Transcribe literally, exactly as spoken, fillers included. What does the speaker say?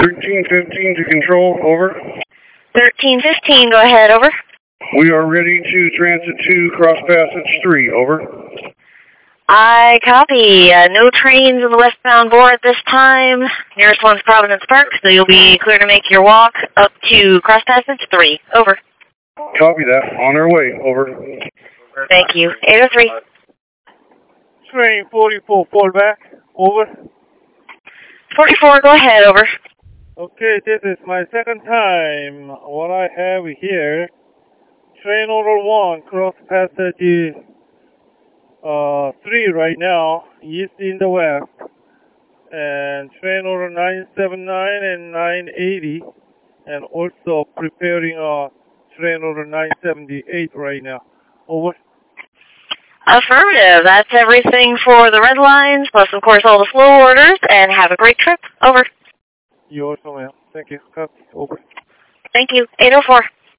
thirteen fifteen to control, over. thirteen fifteen, go ahead, over. We are ready to transit to Cross Passage three, over. I copy. Uh, no trains on the westbound board at this time. Nearest one's Providence Park, so you'll be clear to make your walk up to Cross Passage three. Over. Copy that. On our way. Over. Thank you. eight oh three. Train forty-four, fall back. Over. forty-four, go ahead. Over. Okay, this is my second time. What I have here, train order one, Cross Passage uh, three right now, east in the west. And train order nine seventy-nine and nine eighty. And also preparing uh, train order nine seventy-eight right now. Over. Affirmative. That's everything for the red lines, plus, of course, all the slow orders, and have a great trip. Over. You also, ma'am. Thank you. Copy. Over. Thank you. eight oh four.